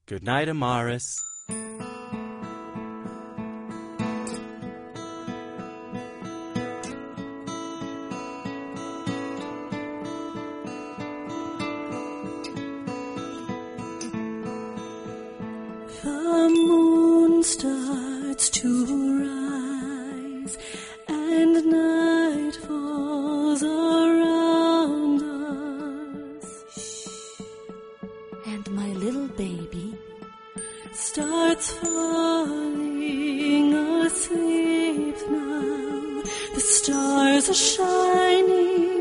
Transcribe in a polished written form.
Good night, Amaris. The moon starts to rise, and night falls around us. And my little baby starts falling asleep now. The stars are shining